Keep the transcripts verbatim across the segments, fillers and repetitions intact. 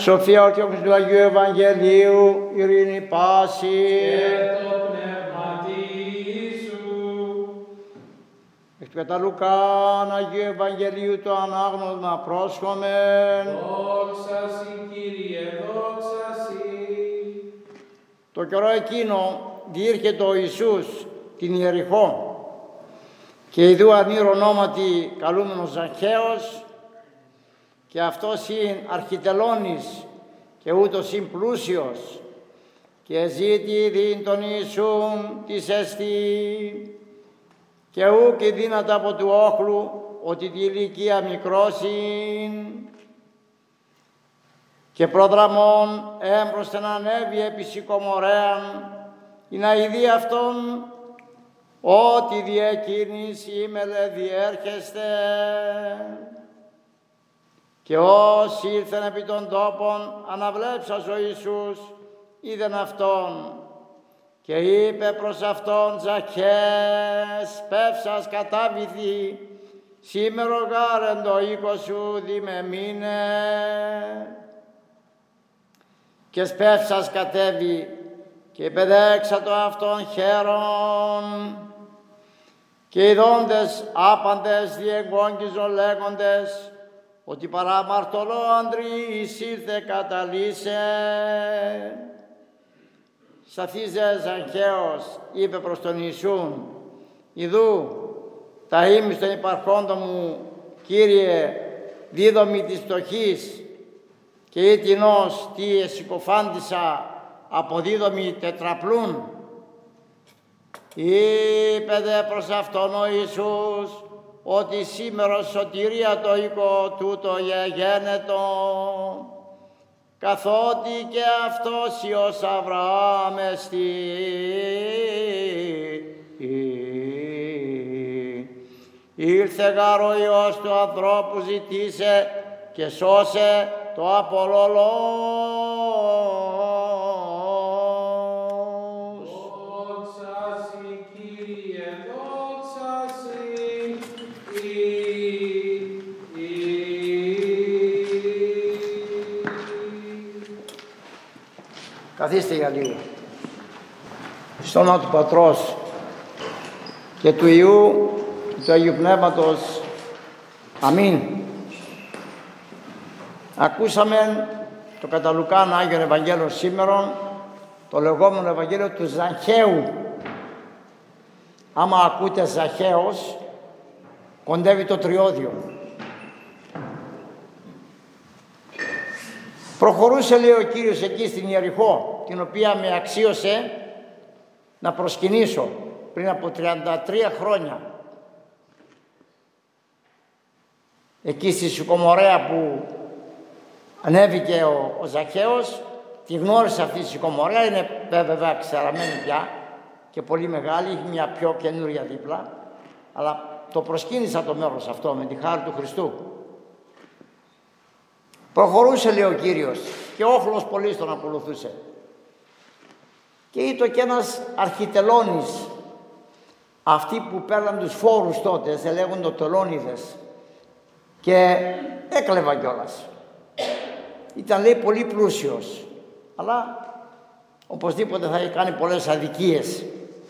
Σοφία ορθιόχους του Αγίου Ευαγγελίου, ειρήνη πάση. Και το πνεύματι σου. Εκ του κατά Λουκάν Αγίου Ευαγγελίου το ανάγνωσμα πρόσχομεν. Δόξα σοι, Κύριε, δόξα σοι. Το καιρό εκείνο διήρχεται ο Ιησούς την Ιεριχώ και ιδού ανήρ ονόματι καλούμενος Ζαχαίος, και αυτός είναι αρχιτελώνης και ούτως είναι πλούσιος, και ζήτη δίν τον Ιησούν της εστί, και ούκ η δύνατα από του όχλου ότι τη ηλικία μικρός είναι, και προδραμών έμπροσθεν ανέβη επί σικομορέαν, η να ειδεί αυτόν ότι διεκίνηςήμελε διέρχεστε. Και όσοι ήλθεν επί των τόπων αναβλέψας ο Ιησούς είδεν αυτόν και είπε προς αυτόν: Ζαχαίες, πέφσας κατάβηθη, σήμερο γάρεν το οίκο σου δημεμείνε. Και σπεύσας κατέβη και υπεδέξα το αυτόν χαίρον, και οι δόντες άπαντες διεγκόγγιζον λέγοντες ότι παραμαρτωλό ανδρής ήρθε καταλύσε. Σταθίζε Ζαχαίος, είπε προς τον Ιησούν: Ιδού τα ήμις των υπαρχόντων μου, Κύριε, δίδομη της φτωχής, και ήτινος τι εσυκοφάντησα αποδίδομη τετραπλούν. Είπε δε προς αυτόν ο Ιησούς ότι σήμερα σωτηρία το οίκο τούτο γεγένετο, καθότι και αυτός Υιός Αβραάμ εστι. Ήλθε γάρ ο Υιός του ανθρώπου ζητήσε και σώσε το απολολός. Δόξα σοι, Κύριε, δόξα σοι. Καθίστε για λίγο. Στο όνομα του Πατρός και του Υιού και του Αγίου Πνεύματος. Αμήν. Ακούσαμε το κατά Λουκάν Άγιον Ευαγγέλιο σήμερα, το λεγόμενο Ευαγγέλιο του Ζαχαίου. Άμα ακούτε Ζαχαίος, κοντεύει το τριώδιο. Προχωρούσε, λέει ο Κύριος, εκεί στην Ιεριχώ, την οποία με αξίωσε να προσκυνήσω πριν από τριάντα τρία χρόνια. Εκεί στη Σικομορέα που ανέβηκε ο, ο Ζαχαίος, τη γνώρισε αυτή η Σικομορέα, είναι βέβαια ξεραμένη πια και πολύ μεγάλη, έχει μια πιο καινούρια δίπλα, αλλά το προσκύνησα το μέρος αυτό με τη χάρη του Χριστού. Προχωρούσε, λέει ο Κύριος, και όχλος πολύς τον ακολουθούσε. Και ήτο και ένας αρχιτελώνης, αυτοί που παίρναν τους φόρους τότε, σε λέγονται τελώνιδες, και έκλεβαν κιόλας. Ήταν, λέει, πολύ πλούσιος, αλλά οπωσδήποτε θα είχε κάνει πολλές αδικίες.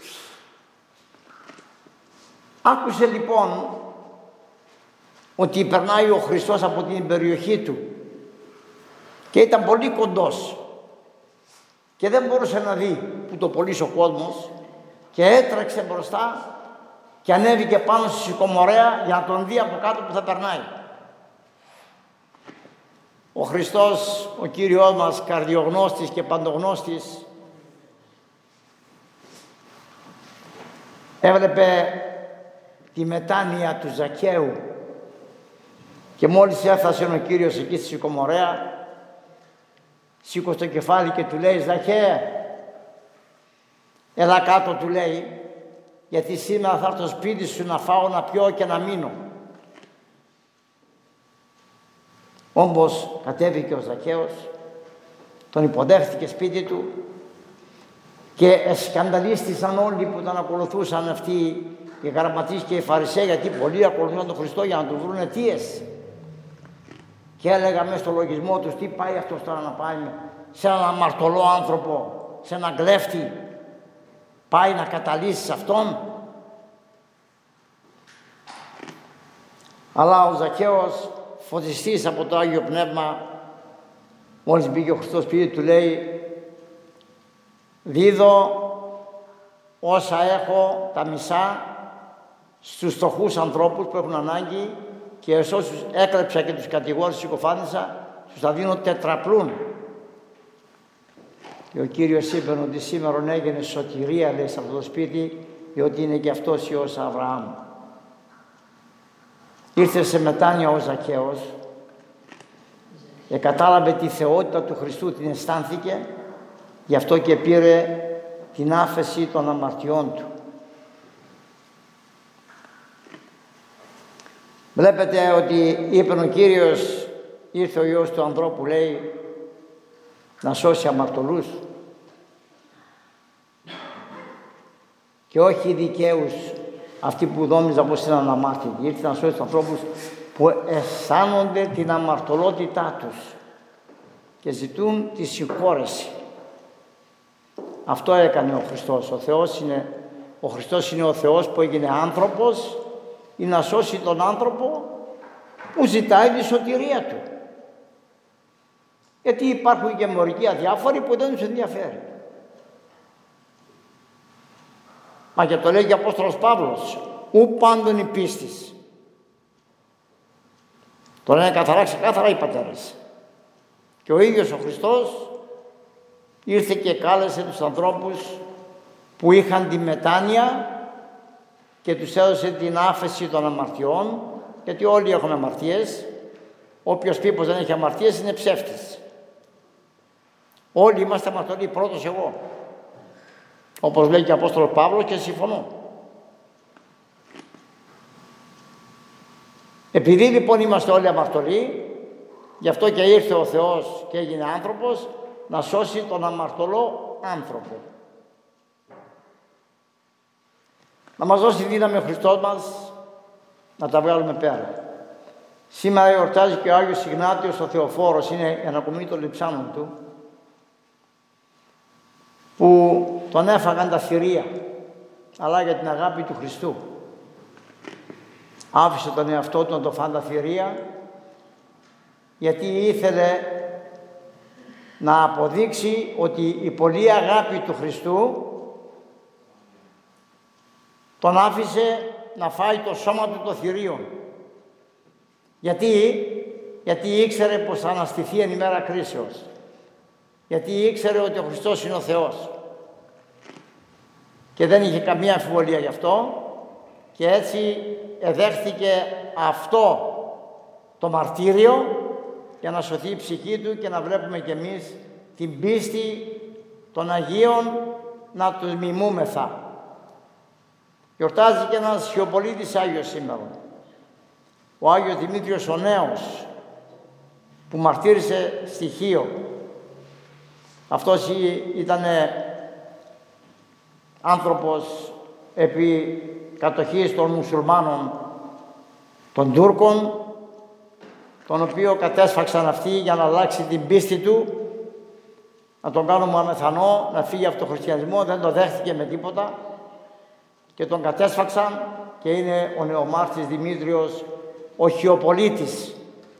Άκουσε λοιπόν ότι περνάει ο Χριστός από την περιοχή του και ήταν πολύ κοντός και δεν μπορούσε να δει που το πωλείς ο κόσμος, και έτρεξε μπροστά και ανέβηκε πάνω στη Σικομορέα για να τον δει από κάτω που θα περνάει. Ο Χριστός, ο Κύριος μας, καρδιογνώστης και παντογνώστης, έβλεπε τη μετάνοια του Ζαχαίου, και μόλις έφτασε ο Κύριος εκεί στη Σικομορέα, σήκωσε το κεφάλι και του λέει: Ζαχαίε, έλα κάτω, του λέει, γιατί σήμερα θα έρθω στο σπίτι σου να φάω, να πιω και να μείνω. Όμως κατέβηκε ο Ζαχαίος, τον υποδέχθηκε σπίτι του και σκανδαλίστησαν όλοι που τον ακολουθούσαν, αυτοί οι γραμματείς και οι Φαρισαίοι, γιατί πολλοί ακολουθούσαν τον Χριστό για να του βρουν αιτίες. Και έλεγα μέσα στο λογισμό τους, τι πάει αυτός τώρα να πάει σε έναν αμαρτωλό άνθρωπο, σε έναν κλέφτη, πάει να καταλύσει σε αυτόν. Αλλά ο Ζακχαίος, φωτιστής από το Άγιο Πνεύμα, μόλις μπήκε ο Χριστός σπίτι του, λέει, δίδω όσα έχω, τα μισά, στους φτωχούς ανθρώπους που έχουν ανάγκη, και όσους έκλεψα και τους κατηγόρους συκοφάντησα, τους θα δίνω τετραπλούν. Και ο Κύριος είπε ότι σήμερα έγινε σωτηρία, λέει, σε αυτό το σπίτι, διότι είναι και αυτός Υιός Αβραάμ. Ήρθε σε μετάνοια ο Ζακχαίος και κατάλαβε τη θεότητα του Χριστού, την αισθάνθηκε, γι' αυτό και πήρε την άφεση των αμαρτιών του. Βλέπετε ότι είπε ο Κύριος, ήρθε ο Υιός του ανθρώπου, λέει, να σώσει αμαρτωλούς και όχι οι δικαίους, αυτοί που δόμιζαν πως είναι αναμάρτητοι. Ήρθε να σώσει τους ανθρώπους που αισθάνονται την αμαρτωλότητά τους και ζητούν τη συγχώρεση. Αυτό έκανε ο Χριστός. Ο Θεός είναι, ο Χριστός είναι ο Θεός που έγινε άνθρωπος, ή να σώσει τον άνθρωπο που ζητάει τη σωτηρία του. Γιατί υπάρχουν και μερικοί αδιάφοροι που δεν τους ενδιαφέρει. Μα και το λέει και ο Απόστολος Παύλος, ου πάντων η πίστης. Το λένε καθαρά, ξεκάθαρα οι πατέρες. Και ο ίδιος ο Χριστός ήρθε και κάλεσε τους ανθρώπους που είχαν τη μετάνοια και τους έδωσε την άφεση των αμαρτιών, γιατί όλοι έχουμε αμαρτίες. Όποιος πει πως δεν έχει αμαρτίες είναι ψεύτης. Όλοι είμαστε αμαρτωλοί, πρώτος εγώ. Όπως λέει και ο Απόστολος Παύλος, και συμφωνώ. Επειδή λοιπόν είμαστε όλοι αμαρτωλοί, γι' αυτό και ήρθε ο Θεός και έγινε άνθρωπος να σώσει τον αμαρτωλό άνθρωπο. Να μας δώσει δύναμη ο Χριστός μας να τα βγάλουμε πέρα. Σήμερα εορτάζει και ο Άγιος Ιγνάτιος ο Θεοφόρος, είναι η ανακομμένη των λειψάνων του, που τον έφαγαν τα θηρία, αλλά για την αγάπη του Χριστού. Άφησε τον εαυτό του να το φάνε τα θηρία, γιατί ήθελε να αποδείξει ότι η πολλή αγάπη του Χριστού τον άφησε να φάει το σώμα του των θηρίων. Γιατί, γιατί ήξερε πως θα αναστηθεί εν ημέρα κρίσεως. Γιατί ήξερε ότι ο Χριστός είναι ο Θεός. Και δεν είχε καμία αμφιβολία γι' αυτό, και έτσι εδέχθηκε αυτό το μαρτύριο για να σωθεί η ψυχή του και να βλέπουμε κι εμείς την πίστη των Αγίων να τους μιμούμεθα. Γιορτάζει και ένας Χιοπολίτης Άγιος σήμερα, ο Άγιος Δημήτριος ο Νέος, που μαρτύρησε στη Χίο. Αυτός ήταν άνθρωπος επί κατοχής των μουσουλμάνων των Τούρκων, τον οποίο κατέσφαξαν αυτοί για να αλλάξει την πίστη του, να τον κάνουν μουαμεθανό, να φύγει από τον χριστιανισμό. Δεν το δέχτηκε με τίποτα και τον κατέσφαξαν, και είναι ο νεομάρτης Δημήτριος ο Χιοπολίτης.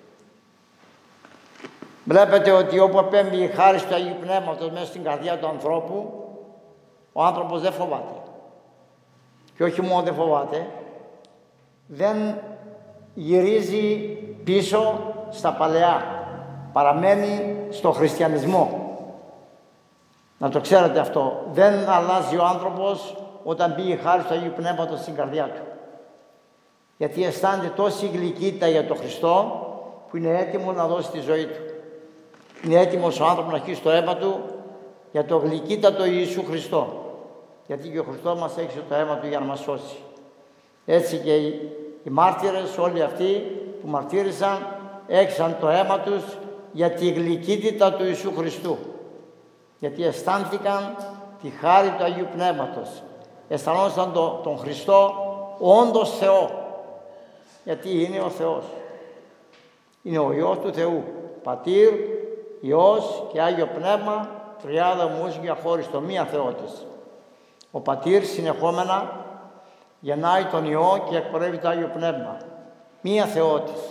Βλέπετε ότι όπου απέμπει η χάρη του Αγίου Πνεύματος μέσα στην καρδιά του ανθρώπου, ο άνθρωπος δεν φοβάται. Και όχι μόνο δεν φοβάται, δεν γυρίζει πίσω στα παλαιά. Παραμένει στο χριστιανισμό. Να το ξέρετε αυτό. Δεν αλλάζει ο άνθρωπος όταν μπει η χάρη του Αγίου Πνεύματος στην καρδιά του. Γιατί αισθάνεται τόση γλυκύτητα για τον Χριστό, που είναι έτοιμο να δώσει τη ζωή του. Είναι έτοιμος ο άνθρωπος να χύσει το αίμα του για το γλυκύτατο Ιησού Χριστό. Γιατί και ο Χριστός μας έχισε το αίμα του για να μας σώσει. Έτσι και οι, οι μάρτυρες, όλοι αυτοί που μαρτύρησαν, έχισαν το αίμα τους για τη γλυκύτητα του Ιησού Χριστού. Γιατί αισθάνθηκαν τη χάρη του Αγίου Πνεύματος. Αισθανόταν το, τον Χριστό όντως Θεό. Γιατί είναι ο Θεός. Είναι ο Υιός του Θεού. Πατήρ, Υιός και Άγιο Πνεύμα, τριάδα ομοούσια χώριστο, μία Θεότης. Ο Πατήρ συνεχόμενα γεννάει τον Υιό και εκπορεύει το Άγιο Πνεύμα. Μία Θεότης.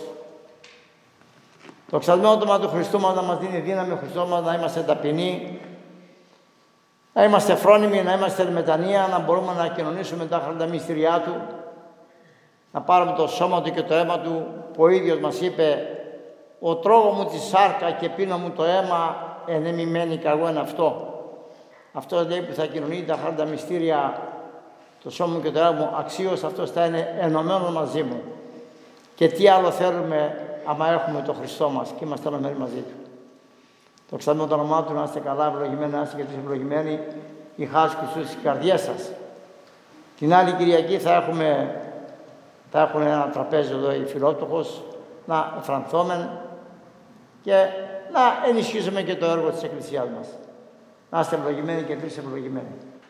Το εξαλμένο όνομα του Χριστού μας να μας δίνει δύναμη, ο Χριστός μας να είμαστε ταπεινοί, να είμαστε φρόνιμοι, να είμαστε μετανία, να μπορούμε να κοινωνήσουμε τα, τα μυστηριά Του, να πάρουμε το σώμα Του και το αίμα Του, που ο ίδιος μας είπε «Ο τρώγω μου τη σάρκα και πίνω μου το αίμα, εν έμει μένει καγώ εν αυτό». Αυτό λέει που θα κοινωνεί τα χάρτα μυστήρια, το σώμα μου και το αίμα μου, αξίως αυτός θα είναι ενωμένο μαζί μου. Και τι άλλο θέλουμε άμα έχουμε τον Χριστό μας και είμαστε ενωμένοι μαζί Του. Το ξαδούμε το όνομά Του, να είστε καλά, ευλογημένοι, να είστε και τους ευλογημένοι, η χάρις Χριστού στις καρδιές σας. Την άλλη Κυριακή θα έχουμε, θα έχουν ένα τραπέζι εδώ οι φιλότοχος, να εφρανθόμεν και να ενισχύσουμε και το έργο της Εκκλησίας μας. Να είστε ευλογημένοι και εμείς ευλογημένοι.